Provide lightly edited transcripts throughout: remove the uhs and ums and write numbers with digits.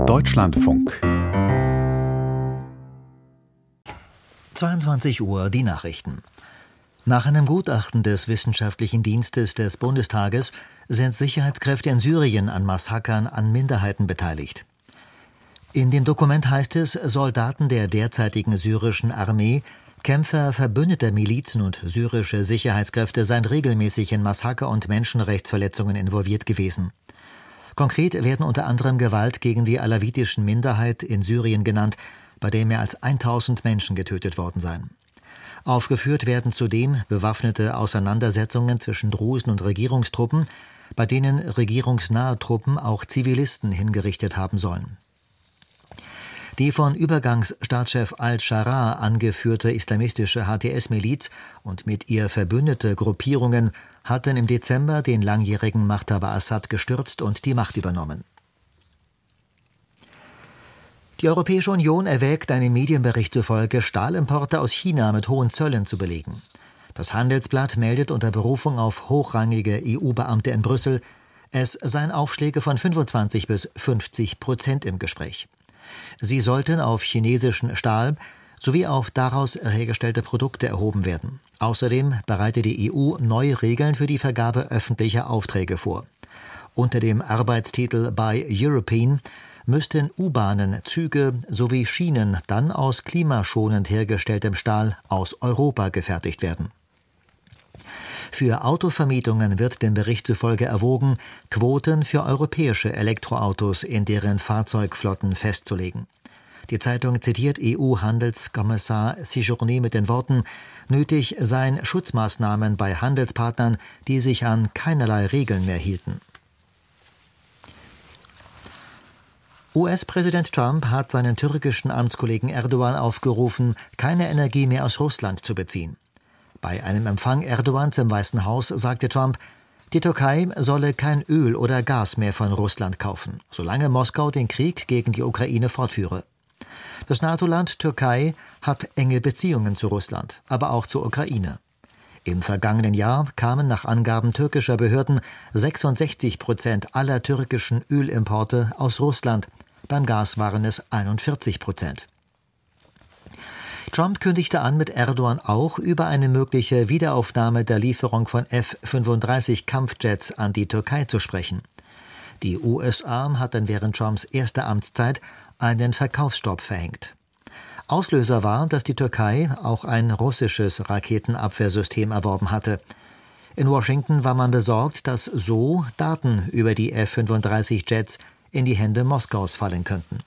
Deutschlandfunk. 22 Uhr die Nachrichten. Nach einem Gutachten des Wissenschaftlichen Dienstes des Bundestages sind Sicherheitskräfte in Syrien an Massakern an Minderheiten beteiligt. In dem Dokument heißt es, Soldaten der derzeitigen syrischen Armee, Kämpfer verbündeter Milizen und syrische Sicherheitskräfte seien regelmäßig in Massaker und Menschenrechtsverletzungen involviert gewesen. Konkret werden unter anderem Gewalt gegen die alawitischen Minderheit in Syrien genannt, bei der mehr als 1000 Menschen getötet worden seien. Aufgeführt werden zudem bewaffnete Auseinandersetzungen zwischen Drusen und Regierungstruppen, bei denen regierungsnahe Truppen auch Zivilisten hingerichtet haben sollen. Die von Übergangsstaatschef al-Sharaa angeführte islamistische HTS-Miliz und mit ihr verbündete Gruppierungen hatten im Dezember den langjährigen Machthaber Assad gestürzt und die Macht übernommen. Die Europäische Union erwägt, einem Medienbericht zufolge Stahlimporte aus China mit hohen Zöllen zu belegen. Das Handelsblatt meldet unter Berufung auf hochrangige EU-Beamte in Brüssel, es seien Aufschläge von 25 bis 50% im Gespräch. Sie sollten auf chinesischen Stahl sowie auf daraus hergestellte Produkte erhoben werden. Außerdem bereitet die EU neue Regeln für die Vergabe öffentlicher Aufträge vor. Unter dem Arbeitstitel Buy European müssten U-Bahnen, Züge sowie Schienen dann aus klimaschonend hergestelltem Stahl aus Europa gefertigt werden. Für Autovermietungen wird dem Bericht zufolge erwogen, Quoten für europäische Elektroautos in deren Fahrzeugflotten festzulegen. Die Zeitung zitiert EU-Handelskommissar Séjourné mit den Worten: Nötig seien Schutzmaßnahmen bei Handelspartnern, die sich an keinerlei Regeln mehr hielten. US-Präsident Trump hat seinen türkischen Amtskollegen Erdogan aufgerufen, keine Energie mehr aus Russland zu beziehen. Bei einem Empfang Erdogans im Weißen Haus sagte Trump, die Türkei solle kein Öl oder Gas mehr von Russland kaufen, solange Moskau den Krieg gegen die Ukraine fortführe. Das NATO-Land Türkei hat enge Beziehungen zu Russland, aber auch zur Ukraine. Im vergangenen Jahr kamen nach Angaben türkischer Behörden 66% aller türkischen Ölimporte aus Russland. Beim Gas waren es 41%. Trump kündigte an, mit Erdogan auch über eine mögliche Wiederaufnahme der Lieferung von F-35 Kampfjets an die Türkei zu sprechen. Die USA hatten während Trumps erster Amtszeit einen Verkaufsstopp verhängt. Auslöser war, dass die Türkei auch ein russisches Raketenabwehrsystem erworben hatte. In Washington war man besorgt, dass so Daten über die F-35 Jets in die Hände Moskaus fallen könnten.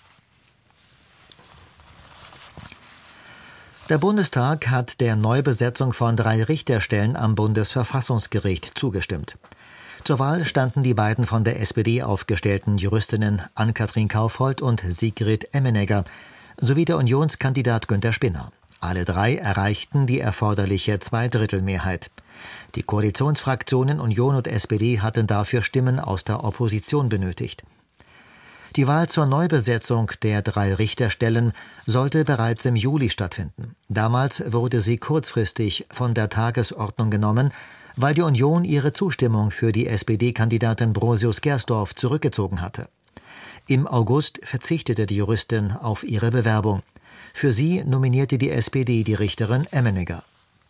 Der Bundestag hat der Neubesetzung von 3 Richterstellen am Bundesverfassungsgericht zugestimmt. Zur Wahl standen die beiden von der SPD aufgestellten Juristinnen Ann-Kathrin Kaufhold und Sigrid Emmenegger sowie der Unionskandidat Günther Spinner. Alle 3 erreichten die erforderliche Zweidrittelmehrheit. Die Koalitionsfraktionen Union und SPD hatten dafür Stimmen aus der Opposition benötigt. Die Wahl zur Neubesetzung der 3 Richterstellen sollte bereits im Juli stattfinden. Damals wurde sie kurzfristig von der Tagesordnung genommen, weil die Union ihre Zustimmung für die SPD-Kandidatin Brosius-Gersdorf zurückgezogen hatte. Im August verzichtete die Juristin auf ihre Bewerbung. Für sie nominierte die SPD die Richterin Emmenegger.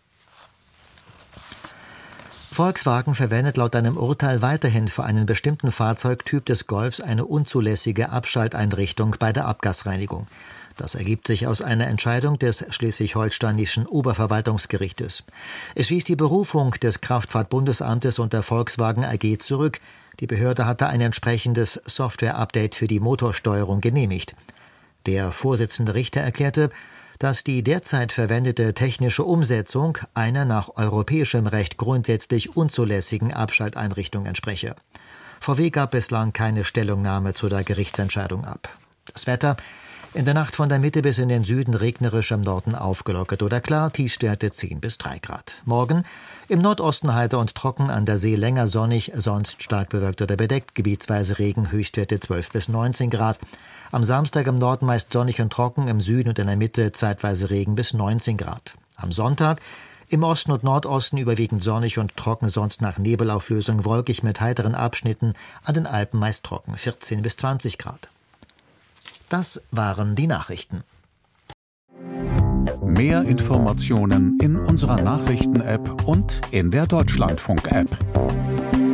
Volkswagen verwendet laut einem Urteil weiterhin für einen bestimmten Fahrzeugtyp des Golfs eine unzulässige Abschalteinrichtung bei der Abgasreinigung. Das ergibt sich aus einer Entscheidung des schleswig-holsteinischen Oberverwaltungsgerichtes. Es wies die Berufung des Kraftfahrtbundesamtes und der Volkswagen AG zurück. Die Behörde hatte ein entsprechendes Software-Update für die Motorsteuerung genehmigt. Der Vorsitzende Richter erklärte, dass die derzeit verwendete technische Umsetzung einer nach europäischem Recht grundsätzlich unzulässigen Abschalteinrichtung entspreche. VW gab bislang keine Stellungnahme zu der Gerichtsentscheidung ab. Das Wetter: in der Nacht von der Mitte bis in den Süden regnerisch, im Norden aufgelockert oder klar, Tiefstwerte 10 bis 3 Grad. Morgen im Nordosten heiter und trocken, an der See länger sonnig, sonst stark bewölkt oder bedeckt, gebietsweise Regen, Höchstwerte 12 bis 19 Grad. Am Samstag im Norden meist sonnig und trocken, im Süden und in der Mitte zeitweise Regen bis 19 Grad. Am Sonntag im Osten und Nordosten überwiegend sonnig und trocken, sonst nach Nebelauflösung wolkig mit heiteren Abschnitten, an den Alpen meist trocken, 14 bis 20 Grad. Das waren die Nachrichten. Mehr Informationen in unserer Nachrichten-App und in der Deutschlandfunk-App.